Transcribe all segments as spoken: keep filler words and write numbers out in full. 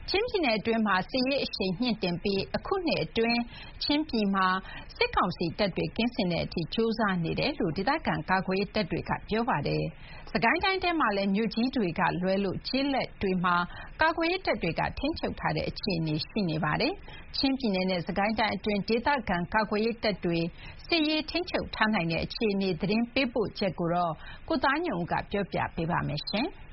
ချင်းပြည်နယ်အတွင်းမှာစစ်ရေးအရှိန်မြင့်တင်ပြီးအခုနှစ်အတွင်းချင်းပြည်မှာစစ်ကောင်စီတပ်တွေကင်းစင်တဲ့အထိစ조사နေတယ်လို့ဒေသခံကာကွယ်ရေးတပ်တွေကပြောပါတယ်။စကိုင်းတိုင်းထဲမှာလည်းမြို့ကြီးတွေကလွဲလို့ကျေးလက်တွေမှာကာကွယ်ရေးတပ်တွေကထိန်းချုပ်ထားတဲ့အခြေအနေရှိနေပါတယ်။ချင်းပြည်နယ်နဲ့စကိုင်းတိုင်းအတွင်းဒေသခံကာကွယ်ရေးတပ်တွေစစ်ရေးထိန်းချုပ်ထားနိုင်တဲ့အခြေအနေသတင်းပေးပို့ချက်ကိုကိုသားညွန့်ဦးကပြောပြပေးပါမယ်။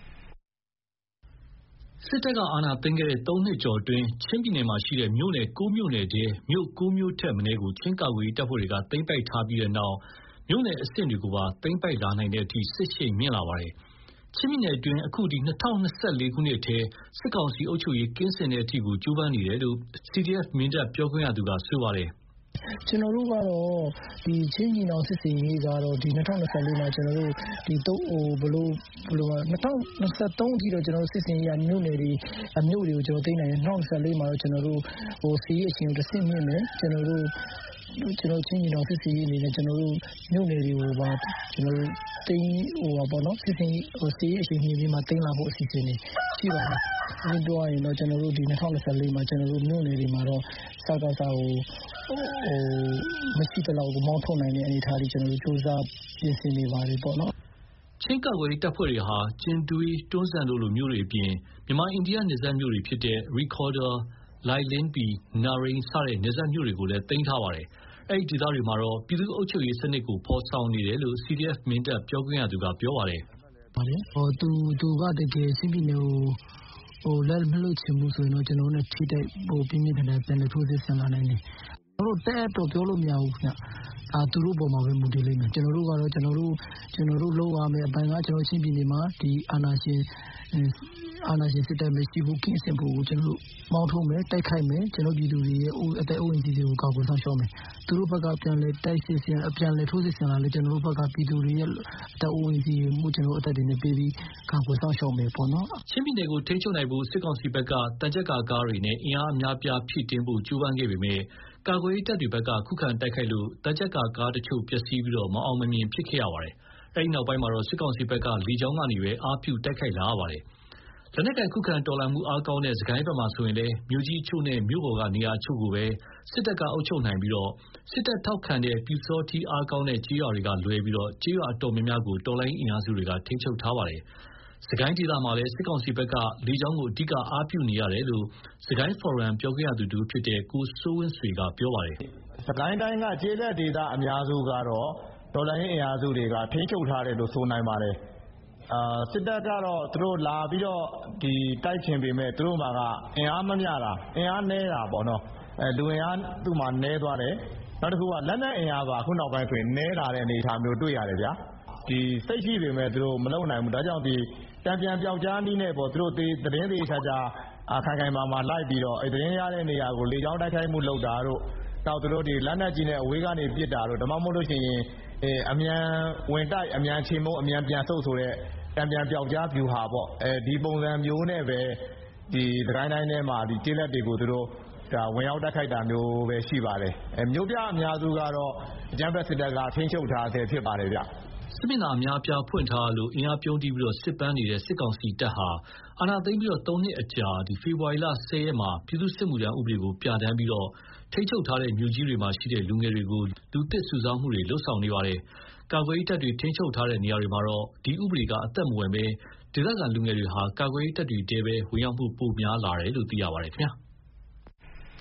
စစ်တပ်ကအာဏာသိမ်းခဲ့တဲ့သုံးနှစ်ကျော်အတွင်းချင်းပြည်နယ်မှာရှိတဲ့မြို့နယ်၉မြို့နယ်ထဲမြို့၉မြို့ထက်မနည်းကိုချင်းကာကွယ်ရေးတပ်ဖွဲ့တွေကသိမ်းပိုက်ထားပြီးတဲ့နောက်မြို့နယ်အဆင့်တွေကိုပါသိမ်းပိုက်လာနိုင်တဲ့အထိစစ်ရှိန်မြင့်လာပါတယ်။ချင်းပြည်နယ်အတွင်းအခုဒီ၂၀၂၄ခုနှစ်ထဲစစ်ကောင်စီအုပ်ချုပ်ရေးကင်းစင်တဲ့အထိကိုကြိုးပမ်းနေတယ်လို့ စီဒီအက်ဖ် မင်းတပ်ပြောခွင့်ရသူကဆိုပါတယ်။ "ကျွန်တော်တို့ကတော့ဒီချင်းညီနောင်စစ်စင်ရေးကတော့ဒီ၂၀၂၄မှာကျွန်တော်တို့ဒီတော့ဘလို့ဘလို့၂၀၂၃အထိတော့ကျွန်တော်တို့စစ်စင်ရေးကမြို့နယ်တွေအမြို့တွေကိုကျွန်တော်သိမ်းနိုင်တယ်၂၀၂၄မှာတော့ကျွန်တော်တို့ဟိုစီးအရှင်တစ်ဆင့်မြင့်မယ်ကျွန်တော်တို့ကျွန်တော်ချင်းညီနောင်စစ်စင်ရေးအနေနဲ့ကျွန်တော်တို့မြို့နယ်တွေကိုပါကျွန်တော်တို့သိမ်းဟိုပါပေါ့နော်စစ်စင်ရေးဟိုစီးအရှင်မြင့်ပြီးမှသိမ်းလာဖို့အစီအစဉ်တွေရှိပါတယ်။ဒီတော့ရင်တော့ကျွန်တော်တို့ဒီ၂၀၂၄မှာကျွန်တော်တို့မြို့နယ်တွေမှာတော့စကားစားဟိုဟိုမရှိတဲ့လောက်ကိုမောင်းထုတ်နိုင်တဲ့အနေအထားတွေကျွန်တော်တို့စူးစမ်းပြင်ဆင်နေပါတယ်ပေါ့နော်။ချင်းကာကွယ်ရေးတပ်ဖွဲ့တွေဟာကျင်းတွေးတွန်းဇံတို့လိုမျိုးတွေအပြင်မြန်မာအိန္ဒိယနယ်စပ်မြို့တွေဖြစ်တဲ့ရီခေါ်ဒါလိုင်လင်းပီနာရိန်စတဲ့နယ်စပ်မြို့တွေကိုလည်းသိမ်းထားပါတယ်။အဲဒီဒေသတွေမှာတော့ပြည်သူ့အုပ်ချုပ်ရေးစနစ်ကိုဖော်ဆောင်နေတယ်လို့ စီဒီအက်ဖ် မင်းတပ်ပြောခွင့်ရသူကပြောပါတယ်။ပါတယ်ဟိုသူသူကတကယ်ချင်းပြည်နယ်ကိုဟိုလက်မလို့ချင်ဘူးဆိုရင်တော့ကျွန်တော်တို့နဲ့ထိတဲ့ဟိုပြင်းပြင်းထန်ထန်ပြန်လည်ထိုးစစ်ဆင်လာနိုင်တယ်။ကျွန်တော်တို့တဲ့တော့ပြောလို့မရဘူးခင်ဗျ။အာသူတို့ပေါ်မှာပဲမူတည်လိမ့်မယ်ကျွန်တော်တို့ကတော့ကျွန်တော်တို့ကျွန်တော်တို့လောက်ရမယ်အပိုင်းကကျွန်တော်ချင်းပြည်နယ်မှာဒီအာဏာရှင်အာဏာရှင်စစ်တပ်မရှိဘူးကင်းစင်ဖို့ကိုကျွန်တော်တို့မောင်းထုတ်မယ်တိုက်ခိုက်မယ်ကျွန်တော်ပြည်သူတွေရဲ့အသက်အိုးအိမ်စီတွေကိုကာကွယ်ဆောင်ရှောက်မယ်သူတို့ဘက်ကပြန်လဲတိုက်စစ်ဆင်အပြန်လဲထိုးစစ်ဆင်လာလေကျွန်တော်တို့ဘက်ကပြည်သူတွေရဲ့အသက်အိုးအိမ်စီမှုကျွန်တော်အသက်တွေနဲ့ပေးပြီးကာကွယ်ဆောင်ရှောက်မယ်ပေါ့နော်ချင်းပြည်နယ်ကိုထိန်းချုပ်နိုင်ဖို့စစ်ကောင်စီဘက်ကတန်ကြပ်ကာကားတွေနဲ့အင်အားအများပြားဖြည့်တင်းဖို့ကြိုးပမ်းခဲ့ပေမဲ့ကာကွယ်ရေးတပ်တွေဘက်ကခုခံတိုက်ခိုက်လို့တန်ကြပ်ကာကားတချို့ပျက်စီးပြီးမအောင်မမြင်ဖြစ်ခဲ့ရပါတယ်။အဲဒီနောက်ပိုင်းမှာတော့စစ်ကောင်စီဘက်ကလေကြောင်းကနေပဲအားပြုတိုက်ခိုက်လာရပါတယ်။လက်နက်ကိုင်ခုခံတော်လှန်မှုအားကောင်းတဲ့စကိုင်းဘက်မှာဆိုရင်လည်းမြို့ကြီးအချို့နဲ့မြို့ပေါ်ကနေရာအချို့ကိုပဲစစ်တပ်ကအုပ်ချုပ်နိုင်ပြီးစစ်တပ်ထောက်ခံတဲ့ပျူစောထီးအားကောင်းတဲ့ကြေးရွာတွေကလွဲပြီးကြေးရွာအတော်များများကိုတော်လှန်ရေးအင်အားစုတွေကထိန်းချုပ်ထားပါတယ်။စကိုင်းဒေသမှာလည်းစစ်ကောင်စီဘက်ကလေကြောင်းကိုအဓိကအားပြုနေရတယ်လို့စကိုင်းဖော်ရမ်ပြောခွင့်ရသူတူဖြစ်တဲ့ကိုစိုးဝင်းဆွေကပြောပါတယ်။စကိုင်းတိုင်းကကျေးလက်ဒေသအများစုကတော့တော်လှန်ရေးအင်အားစုတွေကထိန်းချုပ်ထားတယ်လို့ဆိုနိုင်ပါတယ်။အာစစ်တပ်ကတော့သူတို့လာပြီးတော့ဒီတိုက်ချင်ပေမဲ့သူတို့မှာကအင်အားမမျှတာအင်အားနည်းတာပေါ့နော်အဲလူအင်အားသူ့မှာနည်းသွားတယ်နောက်တစ်ခုကလက်နက်အင်အားပါအခုနောက်ပိုင်းဆိုရင်နည်းလာတဲ့အနေအထားမျိုးတွေ့ရတယ်ဗျာဒီစိတ်ရှိပေမဲ့သူတို့မလုံနိုင်ဘူးဒါကြောင့်ဒီတံပြန်ပြောက်ကြားနည်းနဲ့ပေါ့သူတို့သတင်းသေးချာချာအခါခိုင်မာမာလိုက်ပြီးတော့အဲသတင်းရတဲ့နေရာကိုလေကြောင်းတိုက်ခိုက်မှုလုပ်တာတို့နောက်သူတို့ဒီလက်နက်ကြီးနဲ့အဝေးကနေပစ်တာတို့ဒါမှမဟုတ်လို့ရှိရင်အဲအမြန်ဝင်တိုက်အမြန်ချေမှုန်းအမြန်ပြန်ဆုတ်ဆိုတဲ့တံပြန်ပြောက်ကြား view ဟာပေါ့အဲဒီပုံစံမျိုးနဲ့ပဲဒီသခိုင်းတိုင်းထဲမှာဒီကျေးလက်တွေကိုသူတို့ဒါဝင်ရောက်တိုက်ခိုက်တာမျိုးပဲရှိပါတယ်အဲမြို့ပြအများစုကတော့အကြမ်းဖက်စစ်တပ်ကထိန်းချုပ်ထားဆဲဖြစ်ပါတယ်ဗျစစ်မျက်နှာအများပြားဖွင့်ထားလို့အင်အားပြုံးတီးပြီးစစ်ပန်းနေတဲ့စစ်ကောင်စီတပ်ဟာအာဏာသိမ်းပြီးသုံးနှစ်အကြာဒီဖေဖော်ဝါရီလဆယ်ရက်မှာပြည်သူ့စစ်မှုထမ်းဥပဒေကိုပြဋ္ဌာန်းပြီးတော့ထိန်းချုပ်ထားတဲ့မြို့ကြီးတွေမှာရှိတဲ့လူငယ်တွေကိုလူသစ်စုဆောင်းမှုတွေလှုပ်ဆောင်နေပါတယ်။ကာကွယ်ရေးတပ်တွေထိန်းချုပ်ထားတဲ့နေရာတွေမှာတော့ဒီဥပဒေကအသက်မဝင်ပဲဒေသခံလူငယ်တွေဟာကာကွယ်ရေးတပ်တွေတဲပဲဝင်ရောက်မှုပိုများလာတယ်လို့သိရပါတယ်ခင်ဗျာ။